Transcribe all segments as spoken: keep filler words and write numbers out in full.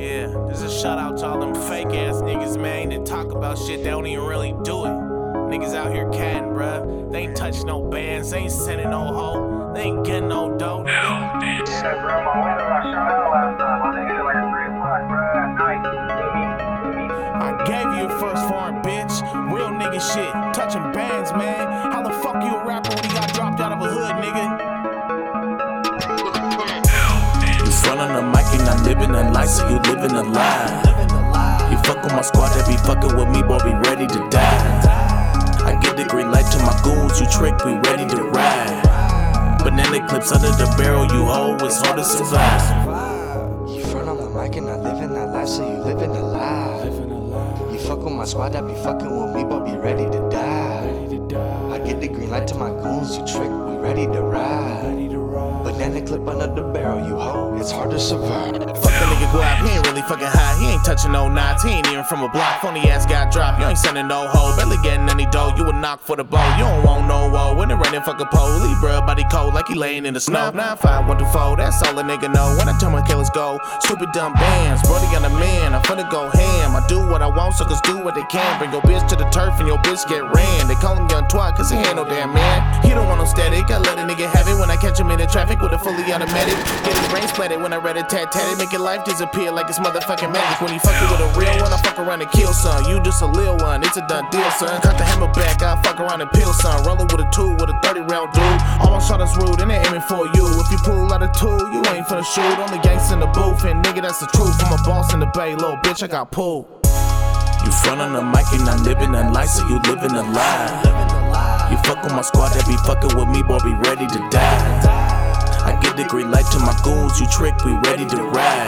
Yeah, this is a shout out to all them fake ass niggas, man, that talk about shit, they don't even really do it. Niggas out here catting, bruh. They ain't touching no bands, they ain't sending no hoe, they ain't getting no dough. Yeah, bro, my window got shot out last time. My nigga hit like a three o'clock, bro, at night. I gave you a first foreign, bitch. Real nigga shit, touching bands, man. How the fuck you a rapper when you got dropped out of a hood, nigga? You front on the mic and not living a life, so you living a lie. You fuck with my squad, that be fucking with me, boy, be ready to die. I get the green light to my goons, you trick, we ready to ride. Banana clips under the barrel, you hold, it's hard to survive. You front on the mic and not living that life, so you living a lie. You fuck with my squad, that be fucking with me, but be ready to die. I get the green light to my goons, you trick, we ready to ride. Banana clip under the barrel, you hold, it's hard to survive. Fuck the nigga guap, he ain't really fucking high, he ain't touching no knots, he ain't even from a block, phony ass got dropped, you ain't sending no hoe, barely getting any dough, you a knock for the bow, you don't want no woe, when it raining fucking pole, leave bruh body cold like he laying in the snow. nine five one two four, that's all a nigga know, when I tell my killers go, stupid dumb bands, brody got a man, I'm finna go ham, I do what I want, suckers do what they can, bring your bitch to the turf and your bitch get ran, they call him young twat cause he ain't no damn man, he don't want no static, I let a nigga have it when I catch him in the traffic with a fully automatic, get his brain splatted when I read it tat tatted, make your life disappear like it's motherfucking magic, when he fuck you with a real one, I fuck around and kill son, you just a lil one, it's a done deal son, cut the hammer back, I fuck around and peel son, rollin' with a two with a thirty round dude, almost shot us rude and they aiming for you, if you pull out a tool, you ain't finna shoot, only gangsta in the booth, and nigga that's the truth, I'm a boss in the bay, little bitch I got pulled. You front on the mic and not living a life, so you living a lie. You fuck with my squad, that be fucking with me, boy, be ready to die. I get the green light to my goons, you trick, we ready to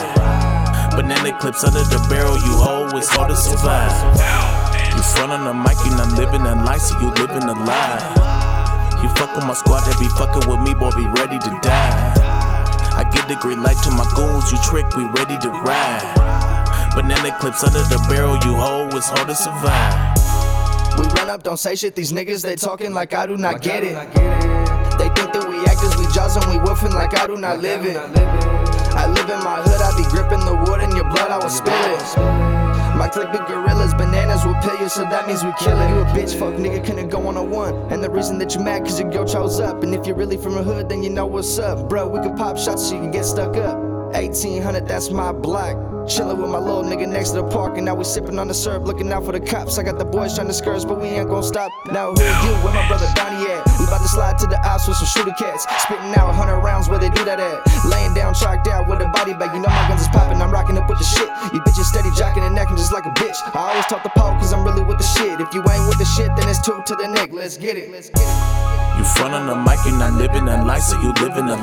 ride. Banana clips under the barrel, you hold, it's hard to survive. You front on the mic and not living a life, so you living a lie. You fuck with my squad, that be fucking with me, boy, be ready to die. I get the green light to my goons, you trick, we ready to ride. Banana clips under the barrel, you hold, it's hard to survive. We run up, don't say shit, these niggas, they talking like I do not get it. They think that we actors, we jaws and we woofing like I do not live it. I live in my hood, I be gripping the wood in your blood, I will spill it. My clique be gorillas, bananas will pill you, so that means we kill it. You a bitch, fuck nigga, couldn't go on a one. And the reason that you mad, cause your girl chose up. And if you're really from a hood, then you know what's up. Bro, we can pop shots so you can get stuck up. eighteen hundred, that's my block. Chillin' with my little nigga next to the park, and now we sippin' on the syrup, looking out for the cops. I got the boys trying to skirts, but we ain't gon' stop. Now who you? Where my brother Donnie at? We bout to slide to the ops with some shooter cats, spitting out a hundred rounds where they do that at. Laying down, chalked out with a body bag. You know my guns is poppin', I'm rockin' up with the shit. You bitches steady jockin' and necking just like a bitch. I always talk the pole, cause I'm really with the shit. If you ain't with the shit, then it's two to the neck. Let's get it. Let's get it. You front on the mic and not living a life, so you living a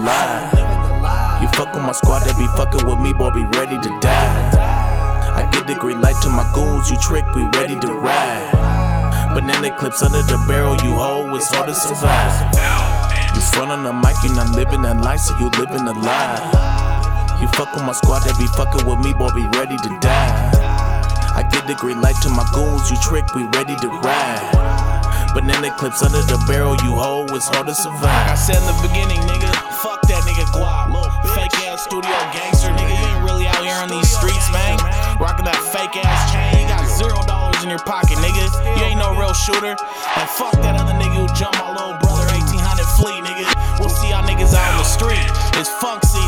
lie. You fuck with my squad, that be fucking with me, boy, be ready to die. I get the green light to my goons, you trick, we ready to ride. Banana clips under the barrel, you hold, it's hard to survive. You front on the mic and not living a life, so you living a lie. You fuck with my squad, that be fucking with me, boy, be ready to die. I get the green light to my goons, you trick, we ready to ride. Banana clips under the barrel, you hold, it's hard to survive. Like I said in the beginning, nigga, fuck that nigga guap. Fake ass studio gangster, nigga, you ain't really out here on these streets, man. Rockin' that fake ass chain, you got zero dollars in your pocket, nigga. You ain't no real shooter. And fuck that other nigga who jumped my little brother eighteen hundred fleet, nigga. We'll see y'all niggas out on the street. It's funk season.